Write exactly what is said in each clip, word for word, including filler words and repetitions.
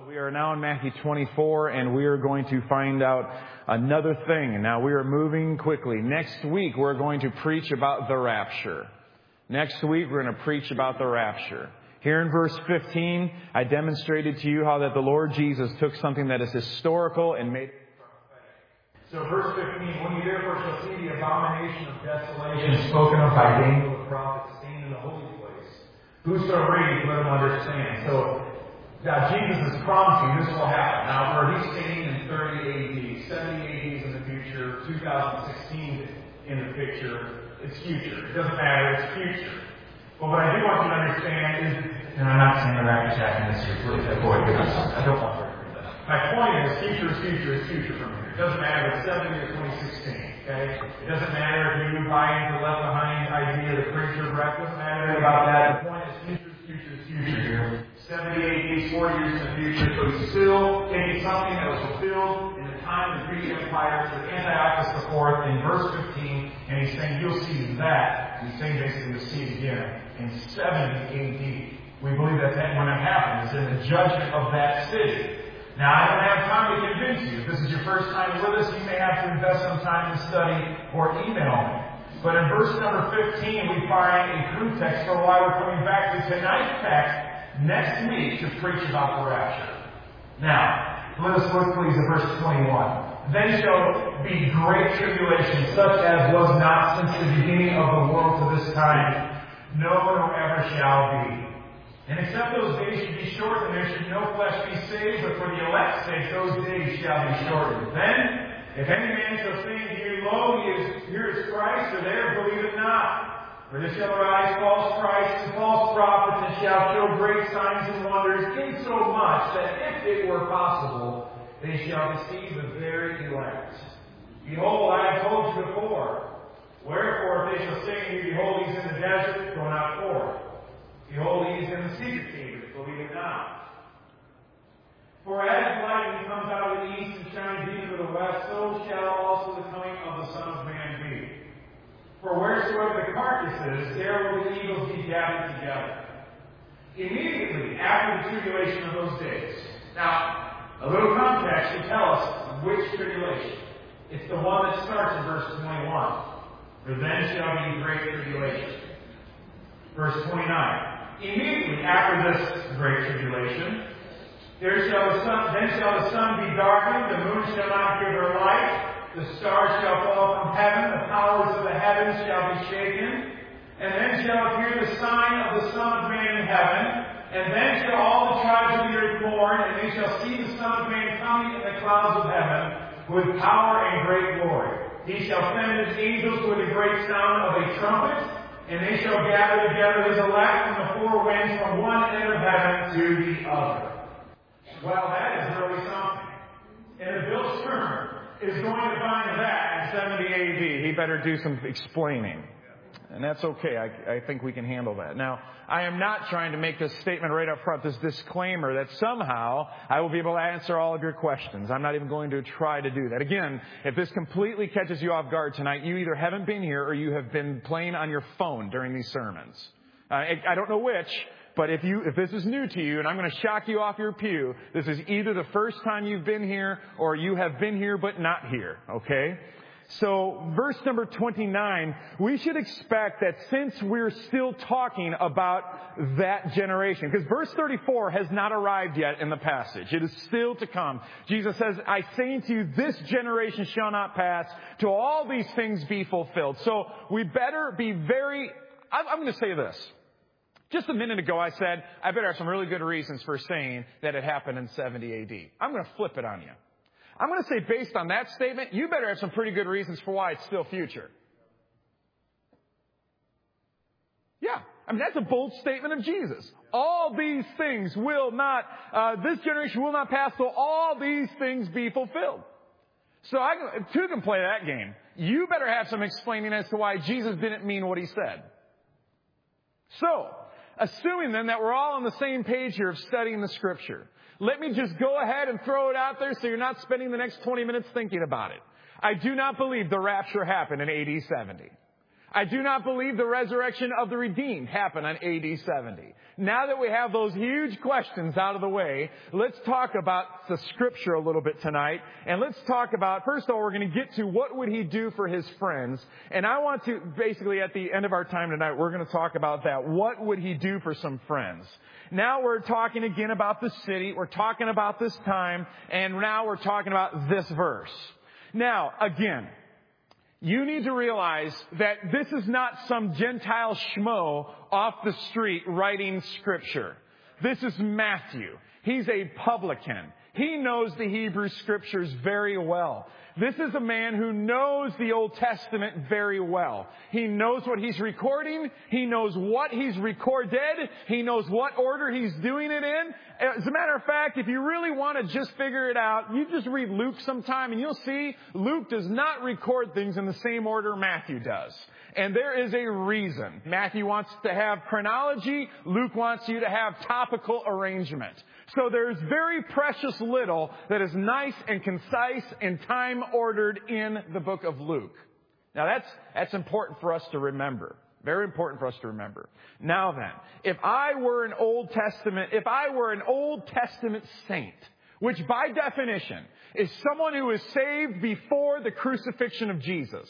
We are now in Matthew twenty-four, and we are going to find out another thing. Now, we are moving quickly. Next week, we're going to preach about the rapture. Next week, we're going to preach about the rapture. Here in verse fifteen, I demonstrated to you how that the Lord Jesus took something that is historical and made it prophetic. So verse fifteen, when you therefore shall see the abomination of desolation spoken of by Daniel the prophet standing in the holy place, whoso reads, let him understand. So now, Jesus is promising this will happen. Now, where he's standing in thirty A D, seventy A D is in the future, two thousand sixteen in the picture, it's future. It doesn't matter, it's future. But what I do want you to understand is, and I'm not saying the rapture's happening this year, please avoid this. I don't want to repeat that. My point is, future is future is future from here. It doesn't matter if it's seventy or twenty sixteen, okay? It doesn't matter if you buy into the left behind idea of the preacher breath. It doesn't matter about that. The point is, future is future is future here. seventy A D, four years in the future, so he's still taking something that was fulfilled in the time of the Greek Empire to Antiochus the fourth in verse fifteen, and he's saying you'll see that. He's saying basically you'll see it again in seventy A D. We believe that when it happens, in the judgment of that city. Now, I don't have time to convince you. If this is your first time with us, you may have to invest some time in study or email me. But in verse number fifteen, we find a true text for why we're coming back to tonight's text next week to preach about the rapture. Now, let us look please at verse twenty-one. Then shall be great tribulation, such as was not since the beginning of the world to this time, no nor ever shall be. And except those days should be shortened, there should no flesh be saved, but for the elect's sake those days shall be shortened. Then, if any man shall say to you, lo, he is, here is Christ, or there, believe it not. For there shall arise false Christs and false prophets, and shall show great signs and wonders, insomuch that if it were possible, they shall deceive the very elect. Behold, I have told you before. Wherefore, if they shall say to you, behold, he is in the desert, go not forth. Behold, he is in the secret chambers, believe it not. For as lightning comes out of the east and shines even to the west, so shall also the coming of the Son of Man be. For wheresoever the carcass is, there will the eagles be gathered together. Immediately after the tribulation of those days. Now, a little context should tell us which tribulation. It's the one that starts in verse twenty-one. For then shall be great tribulation. Verse twenty-nine. Immediately after this great tribulation, there shall the sun, then shall the sun be darkened, the moon shall not give her light. The stars shall fall from heaven, the powers of the heavens shall be shaken, and then shall appear the sign of the Son of Man in heaven, and then shall all the tribes of the earth mourn, and they shall see the Son of Man coming in the clouds of heaven with power and great glory. He shall send his angels with a great sound of a trumpet, and they shall gather together his elect from the four winds from one end of heaven to the other. Well, that is really something. And Bill Sherman is going to find that in seventy A D. He better do some explaining. And that's okay. I, I think we can handle that. Now, I am not trying to make this statement right up front, this disclaimer that somehow I will be able to answer all of your questions. I'm not even going to try to do that. Again, if this completely catches you off guard tonight, you either haven't been here or you have been playing on your phone during these sermons. Uh, I, I don't know which. But if you, if this is new to you, and I'm going to shock you off your pew, this is either the first time you've been here or you have been here but not here, okay? So, verse number twenty-nine, we should expect that since we're still talking about that generation, because verse thirty-four has not arrived yet in the passage. It is still to come. Jesus says, I say to you, this generation shall not pass till all these things be fulfilled. So, we better be very, I'm, I'm going to say this. Just a minute ago, I said, I better have some really good reasons for saying that it happened in seventy A D. I'm going to flip it on you. I'm going to say, based on that statement, you better have some pretty good reasons for why it's still future. Yeah. I mean, that's a bold statement of Jesus. All these things will not, uh, this generation will not pass till all these things be fulfilled. So I, two can play that game. You better have some explaining as to why Jesus didn't mean what he said. So, assuming then that we're all on the same page here of studying the Scripture, let me just go ahead and throw it out there so you're not spending the next twenty minutes thinking about it. I do not believe the rapture happened in A D seventy. I do not believe the resurrection of the redeemed happened on A D seventy. Now that we have those huge questions out of the way, let's talk about the Scripture a little bit tonight. And let's talk about, first of all, we're going to get to what would he do for his friends. And I want to, basically at the end of our time tonight, we're going to talk about that. What would he do for some friends? Now we're talking again about the city. We're talking about this time. And now we're talking about this verse. Now, again, you need to realize that this is not some Gentile schmo off the street writing Scripture. This is Matthew. He's a publican. He knows the Hebrew Scriptures very well. This is a man who knows the Old Testament very well. He knows what he's recording. He knows what he's recorded. He knows what order he's doing it in. As a matter of fact, if you really want to just figure it out, you just read Luke sometime and you'll see Luke does not record things in the same order Matthew does. And there is a reason. Matthew wants to have chronology. Luke wants you to have topical arrangement. So there's very precious little that is nice and concise and time-ordered in the book of Luke. Now that's, that's important for us to remember. Very important for us to remember. Now then, if I were an Old Testament, if I were an Old Testament saint, which by definition is someone who is saved before the crucifixion of Jesus.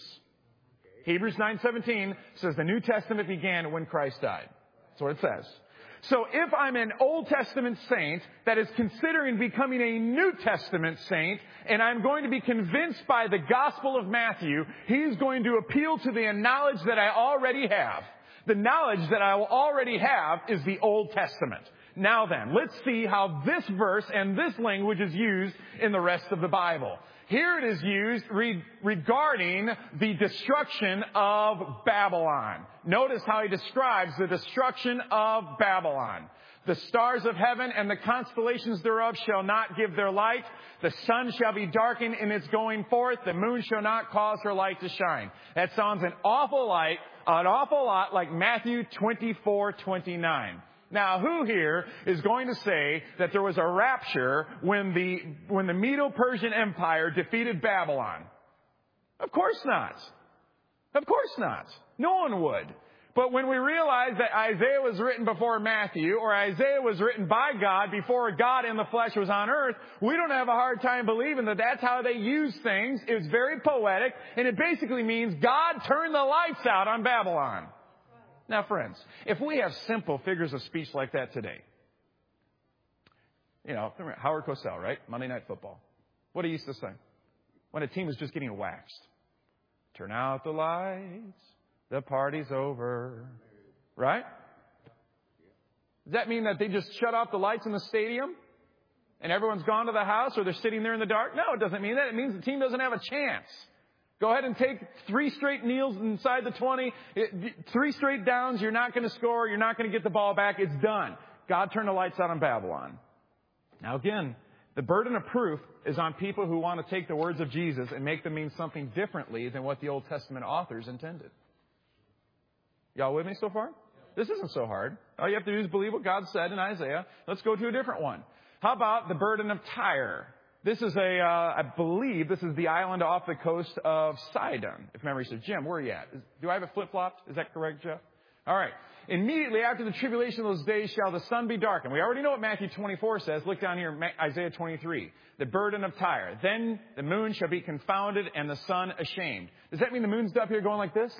Hebrews nine seventeen says the New Testament began when Christ died. That's what it says. So if I'm an Old Testament saint that is considering becoming a New Testament saint, and I'm going to be convinced by the Gospel of Matthew, he's going to appeal to the knowledge that I already have. The knowledge that I will already have is the Old Testament. Now then, let's see how this verse and this language is used in the rest of the Bible. Here it is used re- regarding the destruction of Babylon. Notice how he describes the destruction of Babylon. The stars of heaven and the constellations thereof shall not give their light. The sun shall be darkened in its going forth. The moon shall not cause her light to shine. That sounds an awful lot, an awful lot like Matthew twenty-four twenty-nine. Now, who here is going to say that there was a rapture when the, when the Medo-Persian Empire defeated Babylon? Of course not. Of course not. No one would. But when we realize that Isaiah was written before Matthew, or Isaiah was written by God before God in the flesh was on earth, we don't have a hard time believing that that's how they use things. It's very poetic, and it basically means God turned the lights out on Babylon. Now, friends, if we have simple figures of speech like that today, you know, Howard Cosell, right? Monday Night Football. What did he used to sing? When a team was just getting waxed. Turn out the lights, the party's over. Right? Does that mean that they just shut off the lights in the stadium and everyone's gone to the house, or they're sitting there in the dark? No, it doesn't mean that. It means the team doesn't have a chance. Go ahead and take three straight kneels inside the twenty. Three straight downs. You're not going to score. You're not going to get the ball back. It's done. God turned the lights out on Babylon. Now again, the burden of proof is on people who want to take the words of Jesus and make them mean something differently than what the Old Testament authors intended. Y'all with me so far? This isn't so hard. All you have to do is believe what God said in Isaiah. Let's go to a different one. How about the burden of Tyre? This is a, uh, I believe this is the island off the coast of Sidon. If memory serves. Jim, where are you at? Is, do I have it flip-flopped? Is that correct, Jeff? All right. Immediately after the tribulation of those days shall the sun be darkened. We already know what Matthew twenty-four says. Look down here, Isaiah twenty-three. The burden of Tyre. Then the moon shall be confounded and the sun ashamed. Does that mean the moon's up here going like this?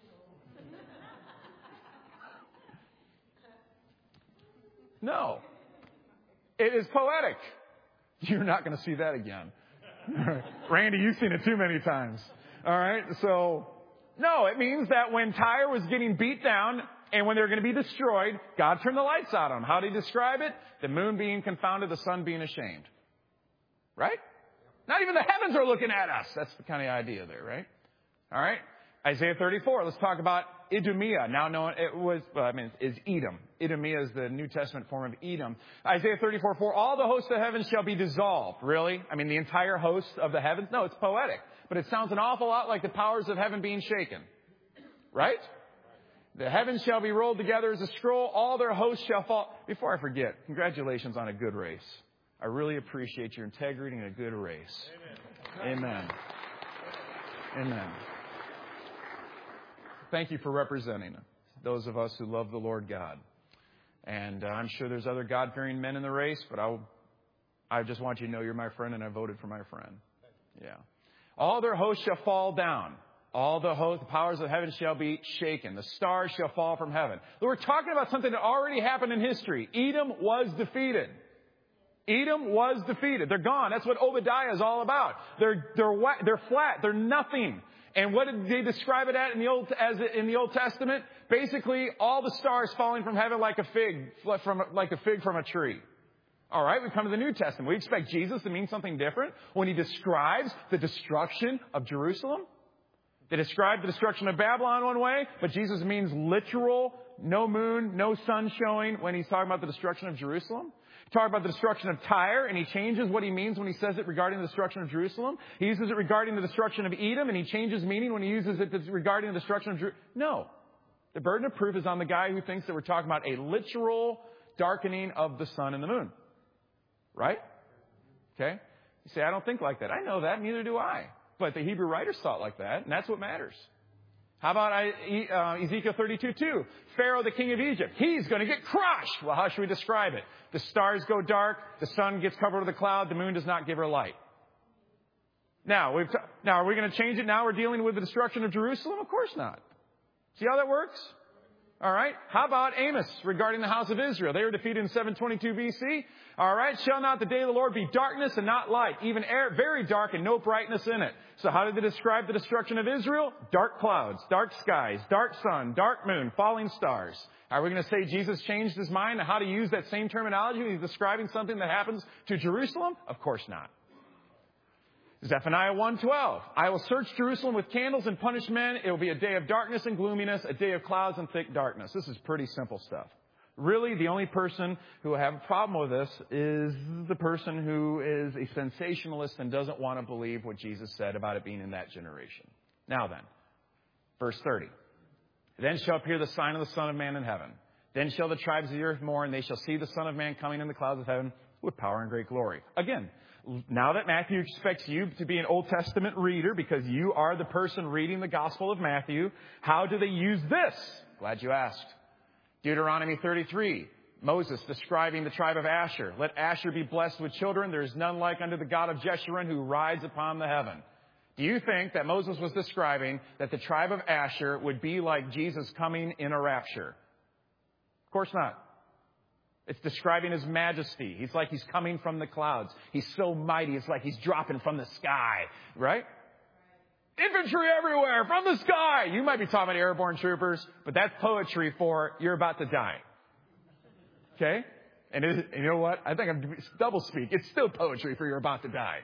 No. It is poetic. You're not going to see that again. Randy, you've seen it too many times. All right. So, no, it means that when Tyre was getting beat down and when they were going to be destroyed, God turned the lights out on them. How did he describe it? The moon being confounded, the sun being ashamed. Right? Not even the heavens are looking at us. That's the kind of idea there, right? All right. Isaiah thirty-four. Let's talk about Idumea. Now known, it was, well, I mean, is Edom. Idumea is the New Testament form of Edom. Isaiah thirty-four four. All the hosts of heaven shall be dissolved. Really? I mean, the entire host of the heavens? No, it's poetic. But it sounds an awful lot like the powers of heaven being shaken. Right? The heavens shall be rolled together as a scroll. All their hosts shall fall. Before I forget, congratulations on a good race. I really appreciate your integrity in a good race. Amen. Amen. Amen. Thank you for representing those of us who love the Lord God. And uh, I'm sure there's other God-fearing men in the race, but I'll, I just want you to know you're my friend, and I voted for my friend. Yeah. All their hosts shall fall down. All the hosts, the powers of heaven shall be shaken. The stars shall fall from heaven. We're talking about something that already happened in history. Edom was defeated. Edom was defeated. They're gone. That's what Obadiah is all about. They're, they're, they're flat. They're nothing. And what did they describe it at in the Old, as in the Old Testament? Basically, all the stars falling from heaven like a fig, from, like a fig from a tree. All right, we come to the New Testament. We expect Jesus to mean something different when he describes the destruction of Jerusalem. They describe the destruction of Babylon one way, but Jesus means literal, no moon, no sun showing when he's talking about the destruction of Jerusalem. He talks about the destruction of Tyre, and he changes what he means when he says it regarding the destruction of Jerusalem. He uses it regarding the destruction of Edom, and he changes meaning when he uses it regarding the destruction of Jerusalem. No. The burden of proof is on the guy who thinks that we're talking about a literal darkening of the sun and the moon. Right? Okay? You say, I don't think like that. I know that. Neither do I. But the Hebrew writers thought like that, and that's what matters. How about uh, Ezekiel thirty-two two? Pharaoh, the king of Egypt, he's going to get crushed. Well, how should we describe it? The stars go dark, the sun gets covered with a cloud, the moon does not give her light. Now, we've t- now are we going to change it? Now we're dealing with the destruction of Jerusalem? Of course not. See how that works? All right. How about Amos regarding the house of Israel? They were defeated in seven twenty-two B C. All right. Shall not the day of the Lord be darkness and not light, even air, very dark and no brightness in it? So how did they describe the destruction of Israel? Dark clouds, dark skies, dark sun, dark moon, falling stars. Are we going to say Jesus changed his mind on how to use that same terminology when he's describing something that happens to Jerusalem? Of course not. Zephaniah one twelve. I will search Jerusalem with candles and punish men. It will be a day of darkness and gloominess, a day of clouds and thick darkness. This is pretty simple stuff. Really, the only person who will have a problem with this is the person who is a sensationalist and doesn't want to believe what Jesus said about it being in that generation. Now then, verse thirty. Then shall appear the sign of the Son of Man in heaven. Then shall the tribes of the earth mourn, and they shall see the Son of Man coming in the clouds of heaven with power and great glory. Again, now that Matthew expects you to be an Old Testament reader because you are the person reading the Gospel of Matthew, how do they use this? Glad you asked. Deuteronomy thirty-three, Moses describing the tribe of Asher. Let Asher be blessed with children. There is none like unto the God of Jeshurun who rides upon the heaven. Do you think that Moses was describing that the tribe of Asher would be like Jesus coming in a rapture? Of course not. It's describing his majesty. He's like he's coming from the clouds. He's so mighty. It's like he's dropping from the sky, right? Infantry everywhere from the sky. You might be talking about airborne troopers, but that's poetry for you're about to die. Okay? And, it, and you know what? I think I'm double speak. It's still poetry for you're about to die.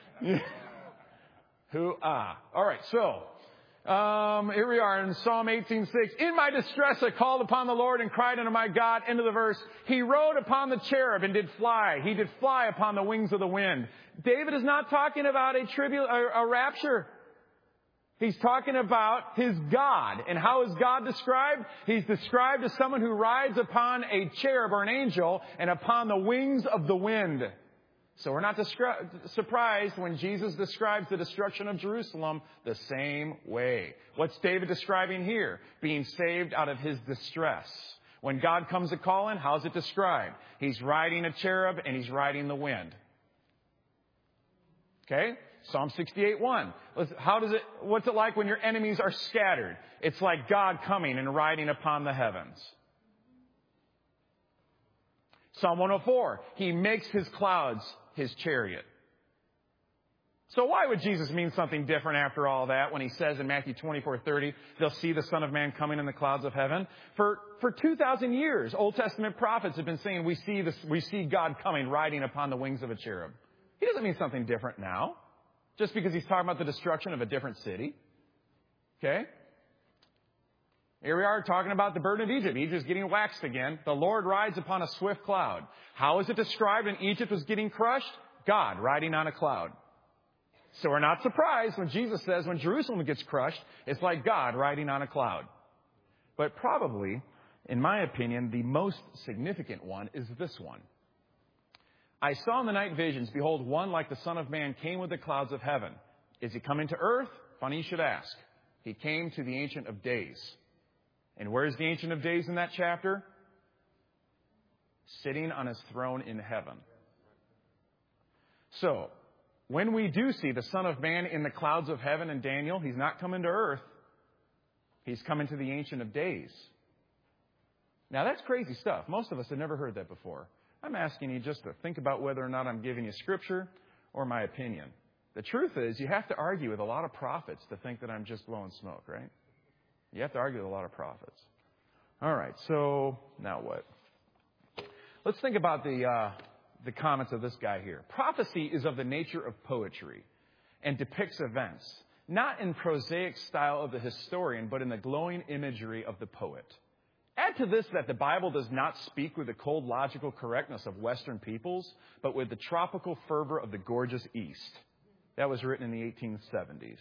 Who ah. All right, so Um, here we are in Psalm eighteen six. In my distress I called upon the Lord and cried unto my God. End of the verse. He rode upon the cherub and did fly. He did fly upon the wings of the wind. David is not talking about a tribute, a, a rapture. He's talking about his God. And how is God described? He's described as someone who rides upon a cherub or an angel and upon the wings of the wind. So we're not descri- surprised when Jesus describes the destruction of Jerusalem the same way. What's David describing here? Being saved out of his distress. When God comes a calling, how's it described? He's riding a cherub and he's riding the wind. Okay? Psalm sixty-eight one. How does it, what's it like when your enemies are scattered? It's like God coming and riding upon the heavens. Psalm one oh four. He makes his clouds his chariot. So why would Jesus mean something different after all that when he says in Matthew twenty-four thirty, they'll see the Son of Man coming in the clouds of heaven? For, for two thousand years, Old Testament prophets have been saying we see this, we see God coming riding upon the wings of a cherub. He doesn't mean something different now, just because he's talking about the destruction of a different city. Okay? Here we are talking about the burden of Egypt. Egypt is getting waxed again. The Lord rides upon a swift cloud. How is it described when Egypt was getting crushed? God riding on a cloud. So we're not surprised when Jesus says when Jerusalem gets crushed, it's like God riding on a cloud. But probably, in my opinion, the most significant one is this one. I saw in the night visions, behold, one like the Son of Man came with the clouds of heaven. Is he coming to earth? Funny you should ask. He came to the Ancient of Days. And where's the Ancient of Days in that chapter? Sitting on his throne in heaven. So, when we do see the Son of Man in the clouds of heaven in Daniel, he's not coming to earth. He's coming to the Ancient of Days. Now, that's crazy stuff. Most of us have never heard that before. I'm asking you just to think about whether or not I'm giving you Scripture or my opinion. The truth is, you have to argue with a lot of prophets to think that I'm just blowing smoke, right? You have to argue with a lot of prophets. All right, so now what? Let's think about the uh, the comments of this guy here. Prophecy is of the nature of poetry and depicts events, not in prosaic style of the historian, but in the glowing imagery of the poet. Add to this that the Bible does not speak with the cold logical correctness of Western peoples, but with the tropical fervor of the gorgeous East. That was written in the eighteen seventies.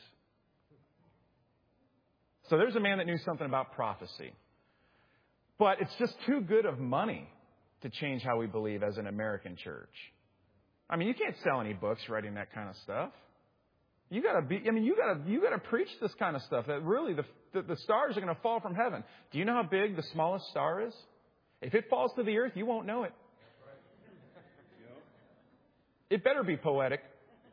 So there's a man that knew something about prophecy. But it's just too good of money to change how we believe as an American church. I mean, you can't sell any books writing that kind of stuff. You gotta be, I mean, you gotta, you gotta preach this kind of stuff that really the, the, the stars are going to fall from heaven. Do you know how big the smallest star is? If it falls to the earth, you won't know it. It better be poetic.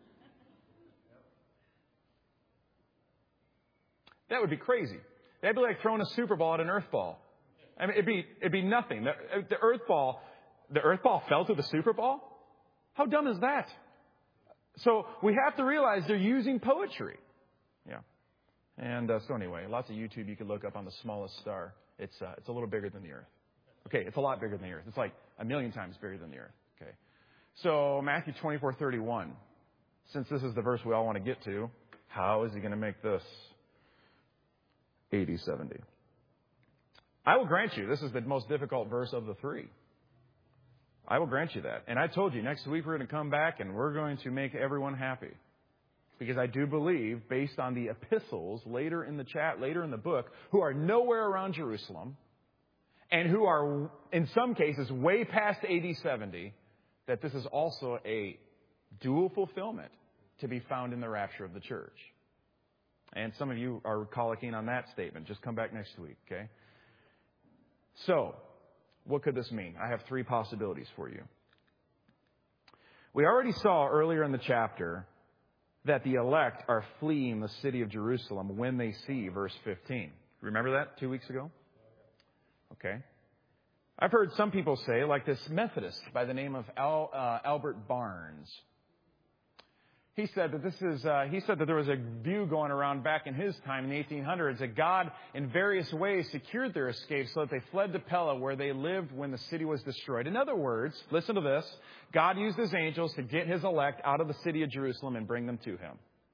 That would be crazy. That'd be like throwing a Super Ball at an Earth ball. I mean, it'd be, it'd be nothing. The, the Earth ball, the Earth ball fell to the Super Ball? How dumb is that? So we have to realize they're using poetry. Yeah. And uh, so anyway, lots of YouTube you can look up on the smallest star. It's, uh, it's a little bigger than the Earth. Okay, it's a lot bigger than the Earth. It's like a million times bigger than the Earth. Okay. So Matthew twenty-four thirty-one. Since this is the verse we all want to get to, how is he going to make this eighty seventy? I will grant you, this is the most difficult verse of the three. I will grant you that. And I told you, next week we're going to come back and we're going to make everyone happy. Because I do believe, based on the epistles later in the chat, later in the book, who are nowhere around Jerusalem, and who are, in some cases, way past A D seventy, that this is also a dual fulfillment to be found in the rapture of the church. And some of you are colloquing on that statement. Just come back next week, okay? So, what could this mean? I have three possibilities for you. We already saw earlier in the chapter that the elect are fleeing the city of Jerusalem when they see verse fifteen. Remember that two weeks ago? Okay. I've heard some people say, like this Methodist by the name of Al, uh, Albert Barnes. He said that this is. Uh, he said that there was a view going around back in his time in the eighteen hundreds that God, in various ways, secured their escape so that they fled to Pella, where they lived when the city was destroyed. In other words, listen to this: God used His angels to get His elect out of the city of Jerusalem and bring them to Him.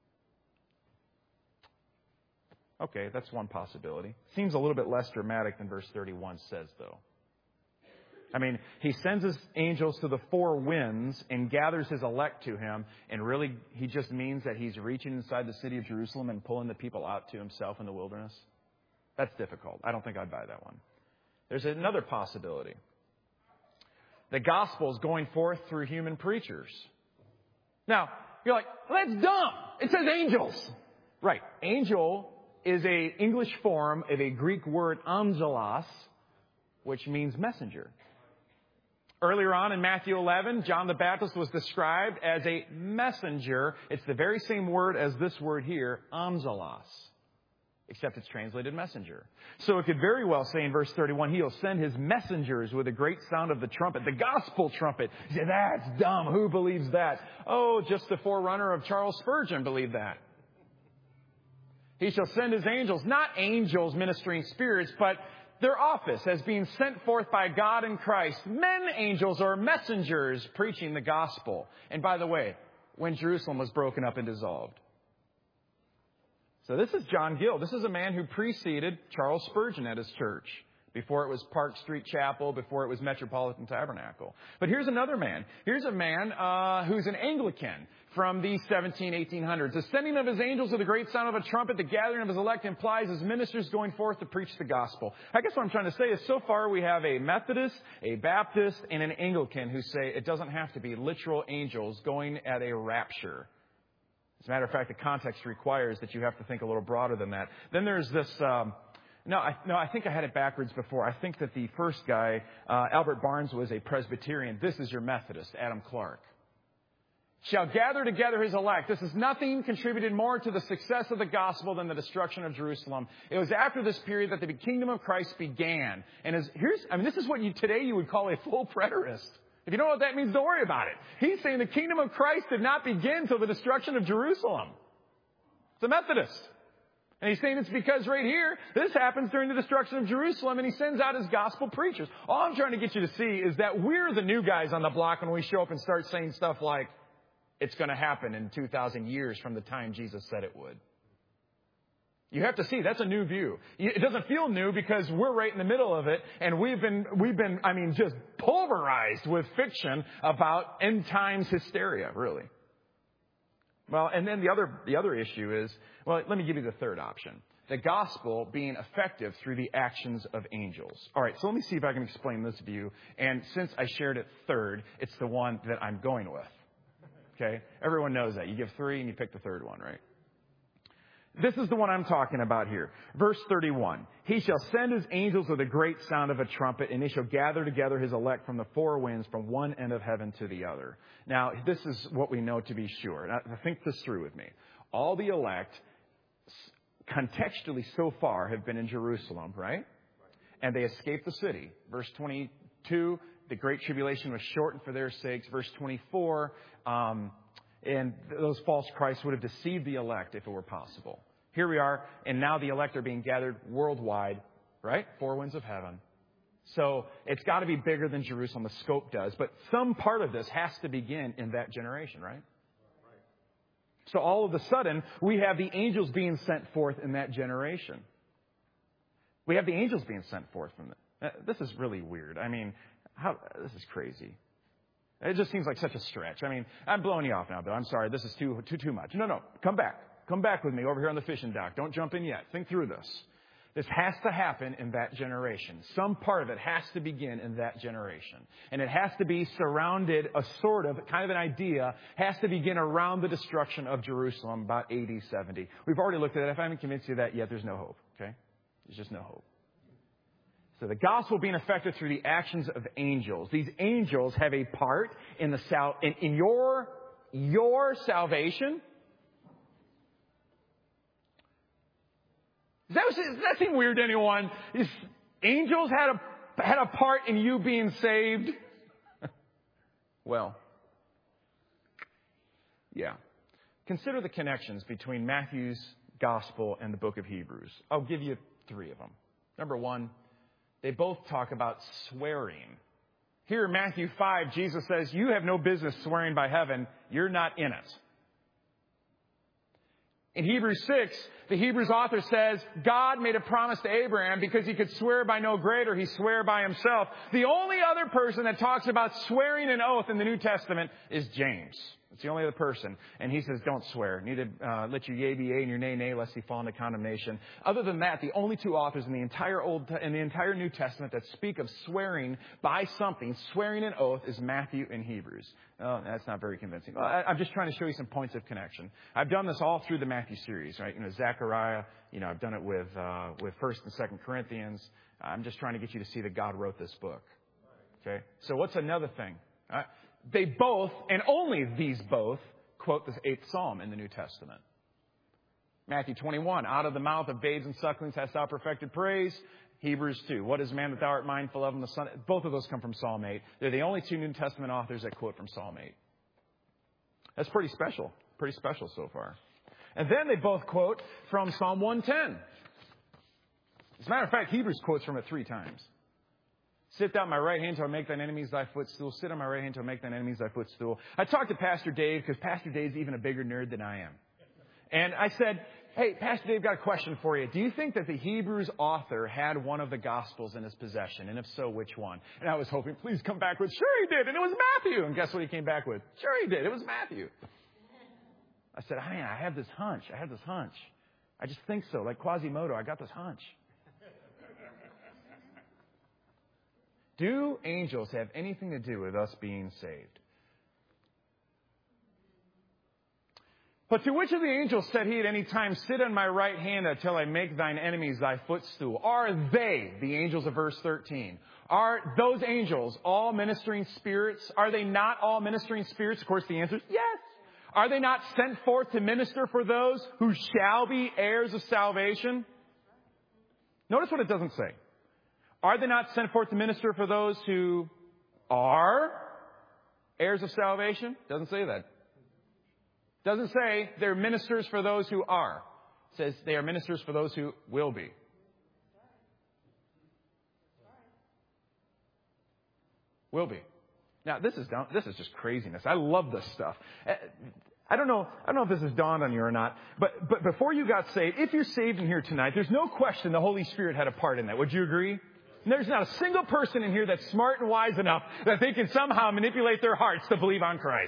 Okay, that's one possibility. Seems a little bit less dramatic than verse thirty-one says, though. I mean, He sends His angels to the four winds and gathers His elect to Him. And really, He just means that He's reaching inside the city of Jerusalem and pulling the people out to Himself in the wilderness. That's difficult. I don't think I'd buy that one. There's another possibility. The gospel is going forth through human preachers. Now, you're like, well, that's dumb. It says angels. Right. Angel is a English form of a Greek word, angelos, which means messenger. Earlier on in Matthew eleven, John the Baptist was described as a messenger. It's the very same word as this word here, angelos, except it's translated messenger. So it could very well say in verse thirty-one, He'll send His messengers with a great sound of the trumpet, the gospel trumpet. You say, that's dumb. Who believes that? Oh, just the forerunner of Charles Spurgeon believed that. He shall send His angels, not angels ministering spirits, but their office as being sent forth by God in Christ. Men angels or messengers preaching the gospel. And by the way, when Jerusalem was broken up and dissolved. So this is John Gill. This is a man who preceded Charles Spurgeon at his church. Before it was Park Street Chapel, before it was Metropolitan Tabernacle. But here's another man. Here's a man uh, who's an Anglican from the seventeen, eighteen hundreds. The sending of His angels with a great sound of a trumpet, the gathering of His elect implies His ministers going forth to preach the gospel. I guess what I'm trying to say is so far we have a Methodist, a Baptist, and an Anglican who say it doesn't have to be literal angels going at a rapture. As a matter of fact, the context requires that you have to think a little broader than that. Then there's this, um, no, I, no, I think I had it backwards before. I think that the first guy, uh, Albert Barnes, was a Presbyterian. This is your Methodist, Adam Clark. Shall gather together his elect. This is nothing contributed more to the success of the gospel than the destruction of Jerusalem. It was after this period that the kingdom of Christ began. And as, here's, I mean, this is what you, today you would call a full preterist. If you don't know what that means, don't worry about it. He's saying the kingdom of Christ did not begin until the destruction of Jerusalem. It's a Methodist. And he's saying it's because right here, this happens during the destruction of Jerusalem, and he sends out his gospel preachers. All I'm trying to get you to see is that we're the new guys on the block when we show up and start saying stuff like, it's going to happen in two thousand years from the time Jesus said it would. You have to see, that's a new view. It doesn't feel new because we're right in the middle of it, and we've been, we've been, I mean, just pulverized with fiction about end times hysteria, really. Well, and then the other, the other issue is, well, let me give you the third option. The gospel being effective through the actions of angels. All right, so let me see if I can explain this view. And since I shared it third, it's the one that I'm going with. Okay? Everyone knows that. You give three and you pick the third one, right? This is the one I'm talking about here. Verse thirty-one. He shall send his angels with a great sound of a trumpet, and he shall gather together his elect from the four winds, from one end of heaven to the other. Now, this is what we know to be sure. Now, think this through with me. All the elect, contextually so far, have been in Jerusalem, right? And they escaped the city. Verse twenty-two, the great tribulation was shortened for their sakes. Verse twenty-four, um, and those false Christs would have deceived the elect if it were possible. Here we are, and now the elect are being gathered worldwide, right? Four winds of heaven. So it's got to be bigger than Jerusalem. The scope does. But some part of this has to begin in that generation, right? So all of a sudden, we have the angels being sent forth in that generation. We have the angels being sent forth from it. This is really weird. I mean, how, this is crazy. It just seems like such a stretch. I mean, I'm blowing you off now, Bill. I'm sorry. This is too, too, too much. No, no. Come back. Come back with me over here on the fishing dock. Don't jump in yet. Think through this. This has to happen in that generation. Some part of it has to begin in that generation. And it has to be surrounded, a sort of, kind of an idea, has to begin around the destruction of Jerusalem, about A D seventy. We've already looked at it. If I haven't convinced you of that yet, there's no hope. Okay? There's just no hope. So the gospel being effective through the actions of angels. These angels have a part in the sal- in, in your, your salvation. Does that, does that seem weird to anyone? Is angels had a, had a part in you being saved? Well, yeah. Consider the connections between Matthew's gospel and the book of Hebrews. I'll give you three of them. Number one, they both talk about swearing. Here in Matthew five, Jesus says, you have no business swearing by heaven. You're not in it. In Hebrews six, the Hebrews author says, God made a promise to Abraham because he could swear by no greater. He swore by himself. The only other person that talks about swearing an oath in the New Testament is James. It's the only other person. And he says, don't swear. Neither uh, let your yea be yea and your nay nay, lest you fall into condemnation. Other than that, the only two authors in the entire Old in the entire New Testament that speak of swearing by something, swearing an oath, is Matthew and Hebrews. Oh, that's not very convincing. Well, I, I'm just trying to show you some points of connection. I've done this all through the Matthew series, right? You know, Zechariah. You know, I've done it with uh, with First and Second Corinthians. I'm just trying to get you to see that God wrote this book. Okay. So what's another thing? Uh, They both, and only these both, quote the eighth Psalm in the New Testament. Matthew twenty-one, out of the mouth of babes and sucklings hast thou perfected praise. Hebrews two, what is man that thou art mindful of him? The Son. Both of those come from Psalm eight. They're the only two New Testament authors that quote from Psalm eight. That's pretty special. Pretty special so far. And then they both quote from Psalm one ten. As a matter of fact, Hebrews quotes from it three times. Sit down my right hand till I make thine enemies thy footstool. Sit on my right hand till I make thine enemies thy footstool. I talked to Pastor Dave because Pastor Dave's even a bigger nerd than I am. And I said, hey, Pastor Dave, got a question for you. Do you think that the Hebrews author had one of the Gospels in his possession? And if so, which one? And I was hoping, please come back with, sure he did. And it was Matthew. And guess what he came back with? Sure he did. It was Matthew. I said, hey, I have this hunch. I have this hunch. I just think so. Like Quasimodo, I got this hunch. Do angels have anything to do with us being saved? But to which of the angels said he at any time, sit on my right hand until I make thine enemies thy footstool? Are they, the angels of verse thirteen, are those angels all ministering spirits? Are they not all ministering spirits? Of course, the answer is yes. Are they not sent forth to minister for those who shall be heirs of salvation? Notice what it doesn't say. Are they not sent forth to minister for those who are heirs of salvation? Doesn't say that. Doesn't say they're ministers for those who are. It says they are ministers for those who will be. Will be. Now, this is this is just craziness. I love this stuff. I don't know. I don't know if this has dawned on you or not. But but before you got saved, if you're saved in here tonight, there's no question the Holy Spirit had a part in that. Would you agree? And there's not a single person in here that's smart and wise enough that they can somehow manipulate their hearts to believe on Christ.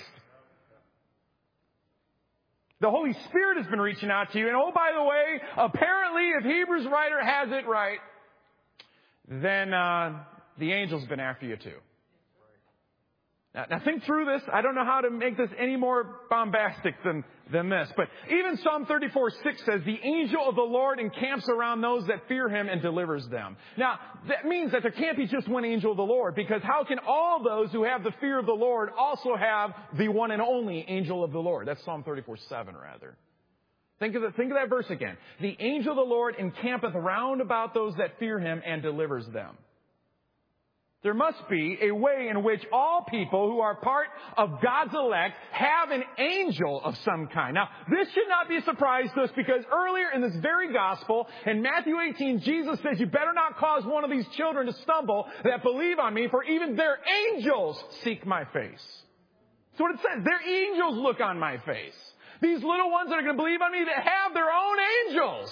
The Holy Spirit has been reaching out to you. And oh, by the way, apparently if Hebrews writer has it right, then uh, the angel's been after you too. Now, now think through this. I don't know how to make this any more bombastic than, than this. But even Psalm thirty-four six says, the angel of the Lord encamps around those that fear him and delivers them. Now, that means that there can't be just one angel of the Lord, because how can all those who have the fear of the Lord also have the one and only angel of the Lord? That's Psalm thirty-four seven, rather. Think of, the, think of that verse again. The angel of the Lord encampeth round about those that fear him and delivers them. There must be a way in which all people who are part of God's elect have an angel of some kind. Now, this should not be a surprise to us, because earlier in this very gospel, in Matthew eighteen, Jesus says, you better not cause one of these children to stumble that believe on me, for even their angels seek my face. That's what it says. Their angels look on my face. These little ones that are going to believe on me, that have their own angels.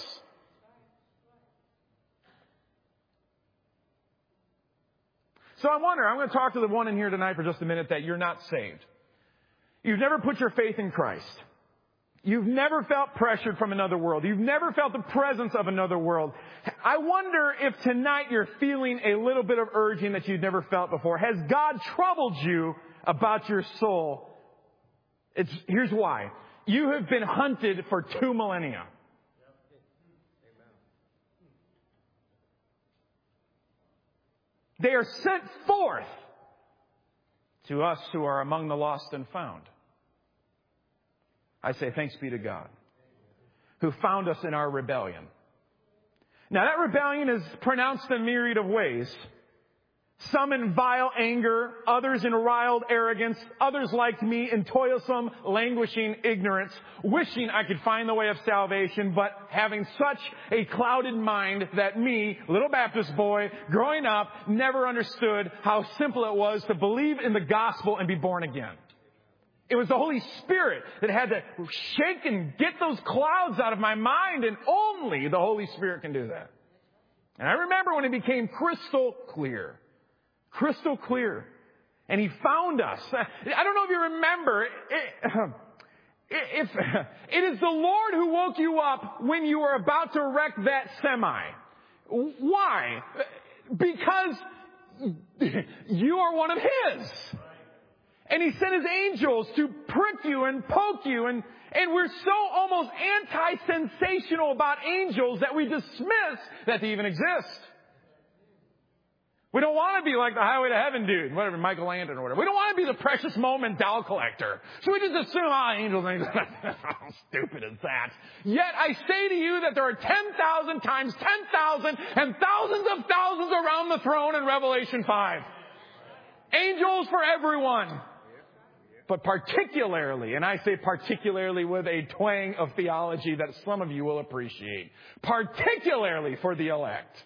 So I wonder, I'm going to talk to the one in here tonight for just a minute that you're not saved. You've never put your faith in Christ. You've never felt pressured from another world. You've never felt the presence of another world. I wonder if tonight you're feeling a little bit of urging that you've never felt before. Has God troubled you about your soul? It's, here's why. You have been hunted for two millennia. They are sent forth to us who are among the lost and found. I say thanks be to God, who found us in our rebellion. Now that rebellion is pronounced in a myriad of ways. Some in vile anger, others in riled arrogance, others like me in toilsome, languishing ignorance, wishing I could find the way of salvation, but having such a clouded mind that me, little Baptist boy, growing up, never understood how simple it was to believe in the gospel and be born again. It was the Holy Spirit that had to shake and get those clouds out of my mind, and only the Holy Spirit can do that. And I remember when it became crystal clear. Crystal clear. And he found us. I don't know if you remember, it, if, it is the Lord who woke you up when you were about to wreck that semi. Why? Because you are one of his. And he sent his angels to prick you and poke you. And, and we're so almost anti-sensational about angels that we dismiss that they even exist. We don't want to be like the Highway to Heaven dude, whatever, Michael Landon or whatever. We don't want to be the precious moment doll collector. So we just assume, ah, oh, angels, angels. How stupid is that? Yet I say to you that there are ten thousand times ten thousand and thousands of thousands around the throne in Revelation five. Angels for everyone. But particularly, and I say particularly with a twang of theology that some of you will appreciate, particularly for the elect.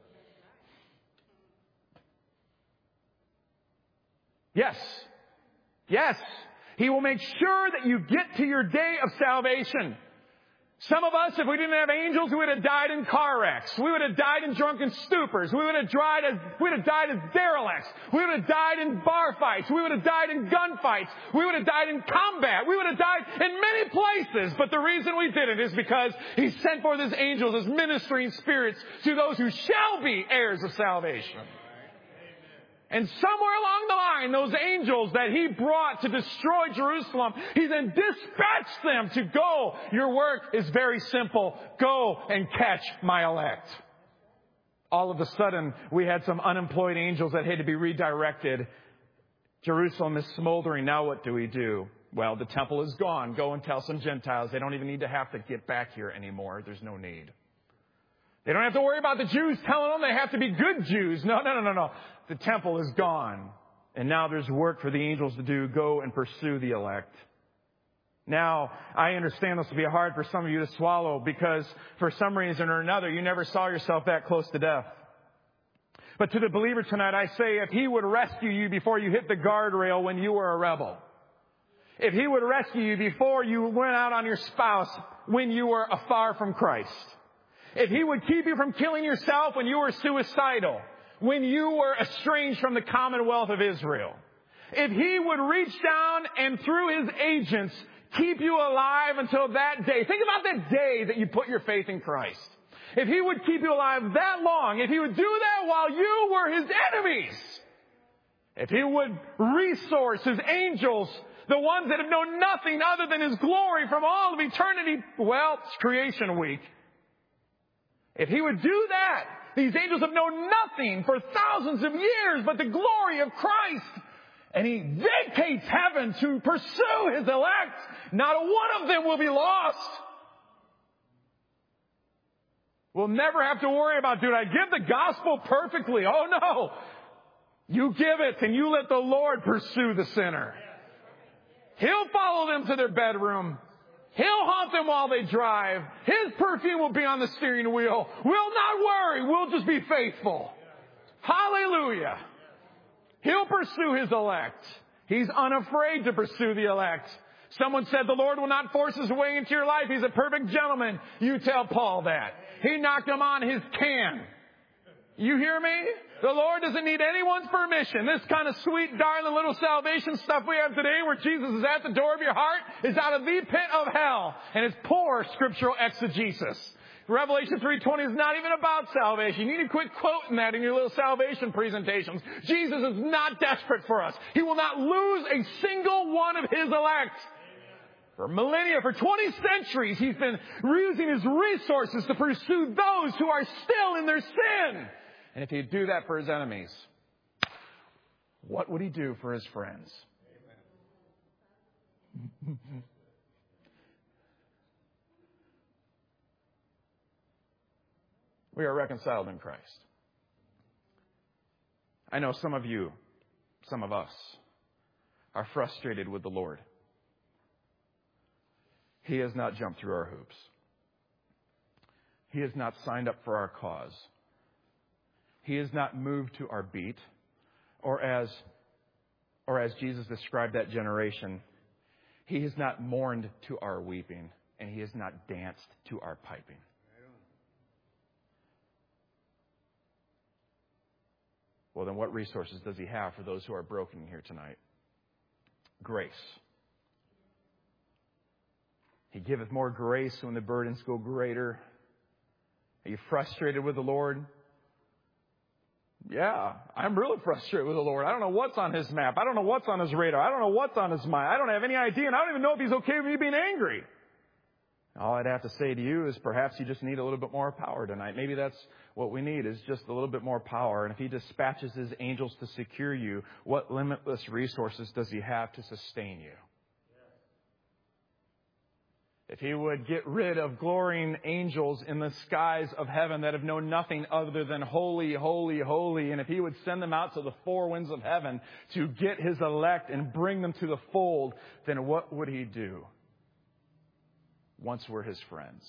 Yes. Yes. He will make sure that you get to your day of salvation. Some of us, if we didn't have angels, we would have died in car wrecks. We would have died in drunken stupors. We would have died as, we would have died as derelicts. We would have died in bar fights. We would have died in gunfights. We would have died in combat. We would have died in many places. But the reason we didn't is because he sent forth his angels as ministering spirits to those who shall be heirs of salvation. And somewhere along the line, those angels that he brought to destroy Jerusalem, he then dispatched them to go. Your work is very simple. Go and catch my elect. All of a sudden, we had some unemployed angels that had to be redirected. Jerusalem is smoldering. Now what do we do? Well, the temple is gone. Go and tell some Gentiles. They don't even need to have to get back here anymore. There's no need. They don't have to worry about the Jews telling them they have to be good Jews. No, no, no, no, no. The temple is gone. And now there's work for the angels to do. Go and pursue the elect. Now, I understand this will be hard for some of you to swallow because for some reason or another, you never saw yourself that close to death. But to the believer tonight, I say if he would rescue you before you hit the guardrail when you were a rebel, if he would rescue you before you went out on your spouse when you were afar from Christ, if he would keep you from killing yourself when you were suicidal, when you were estranged from the commonwealth of Israel, if he would reach down and through his agents keep you alive until that day. Think about that day that you put your faith in Christ. If he would keep you alive that long, if he would do that while you were his enemies, if he would resource his angels, the ones that have known nothing other than his glory from all of eternity, well, it's creation week. If he would do that, these angels have known nothing for thousands of years but the glory of Christ. And he vacates heaven to pursue his elect. Not a one of them will be lost. We'll never have to worry about, dude, I give the gospel perfectly. Oh, no. You give it and you let the Lord pursue the sinner. He'll follow them to their bedroom. He'll haunt them while they drive. His perfume will be on the steering wheel. We'll not worry. We'll just be faithful. Hallelujah. He'll pursue his elect. He's unafraid to pursue the elect. Someone said the Lord will not force his way into your life. He's a perfect gentleman. You tell Paul that. He knocked him on his can. You hear me? The Lord doesn't need anyone's permission. This kind of sweet, darling little salvation stuff we have today where Jesus is at the door of your heart is out of the pit of hell. And it's poor scriptural exegesis. Revelation three twenty is not even about salvation. You need to quit quoting that in your little salvation presentations. Jesus is not desperate for us. He will not lose a single one of his elect. For millennia, for twenty centuries, he's been using his resources to pursue those who are still in their sin. And if he'd do that for his enemies, what would he do for his friends? Amen. We are reconciled in Christ. I know some of you, some of us, are frustrated with the Lord. He has not jumped through our hoops. He has not signed up for our cause. He has not moved to our beat, or as, or as Jesus described that generation, he has not mourned to our weeping, and he has not danced to our piping. Well, then what resources does he have for those who are broken here tonight? Grace. He giveth more grace when the burdens go greater. Are you frustrated with the Lord? Yeah, I'm really frustrated with the Lord. I don't know what's on his map. I don't know what's on his radar. I don't know what's on his mind. I don't have any idea, and I don't even know if he's okay with me being angry. All I'd have to say to you is perhaps you just need a little bit more power tonight. Maybe that's what we need, is just a little bit more power. And if he dispatches his angels to secure you, what limitless resources does he have to sustain you? If he would get rid of glorying angels in the skies of heaven that have known nothing other than holy, holy, holy, and if he would send them out to the four winds of heaven to get his elect and bring them to the fold, then what would he do once we're his friends?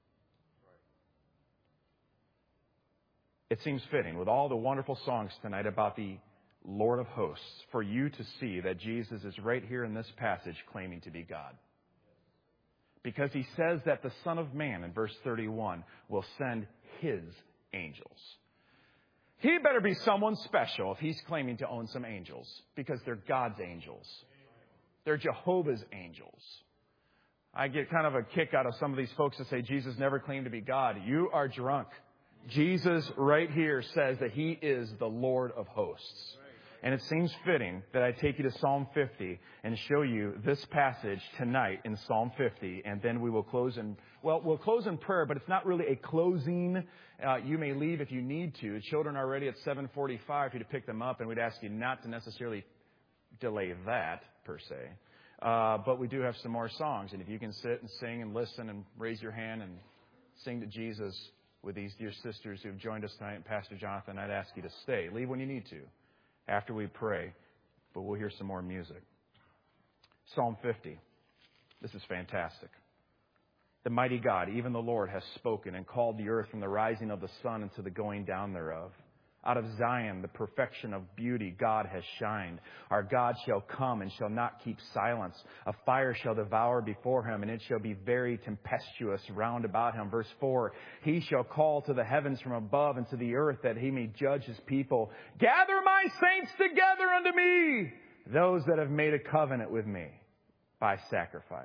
It seems fitting, with all the wonderful songs tonight about the Lord of hosts, for you to see that Jesus is right here in this passage claiming to be God. Because he says that the Son of Man, in verse thirty-one, will send his angels. He better be someone special if he's claiming to own some angels, because they're God's angels. They're Jehovah's angels. I get kind of a kick out of some of these folks that say Jesus never claimed to be God. You are drunk. Jesus right here says that he is the Lord of hosts. And it seems fitting that I take you to Psalm fifty and show you this passage tonight in Psalm fifty. And then we will close in, well, we'll close in prayer, but it's not really a closing. Uh, you may leave if you need to. Children are ready at seven forty-five for you to pick them up, and we'd ask you not to necessarily delay that, per se. Uh, but we do have some more songs, and if you can sit and sing and listen and raise your hand and sing to Jesus with these dear sisters who have joined us tonight, and Pastor Jonathan, I'd ask you to stay. Leave when you need to after we pray, but we'll hear some more music. Psalm fifty. This is fantastic. The mighty God, even the Lord, has spoken and called the earth from the rising of the sun unto the going down thereof. Out of Zion, the perfection of beauty, God has shined. Our God shall come and shall not keep silence. A fire shall devour before him, and it shall be very tempestuous round about him. Verse four, he shall call to the heavens from above and to the earth that he may judge his people. Gather my saints together unto me, those that have made a covenant with me by sacrifice.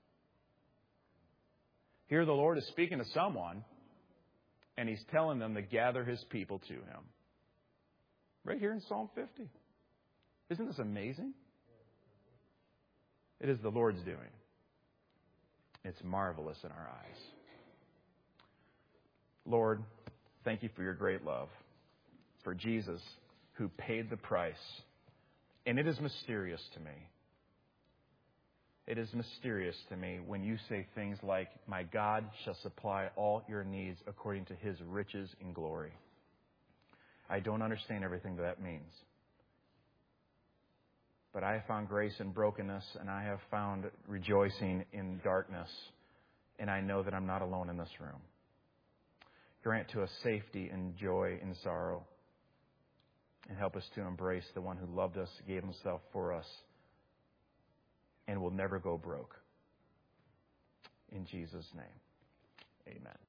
Here the Lord is speaking to someone, and he's telling them to gather his people to him. Right here in Psalm fifty. Isn't this amazing? It is the Lord's doing. It's marvelous in our eyes. Lord, thank you for your great love, for Jesus who paid the price. And it is mysterious to me. It is mysterious to me when you say things like, my God shall supply all your needs according to his riches in glory. I don't understand everything that means. But I have found grace in brokenness, and I have found rejoicing in darkness. And I know that I'm not alone in this room. Grant to us safety and joy in sorrow. And help us to embrace the one who loved us, gave himself for us, and will never go broke. In Jesus' name, amen.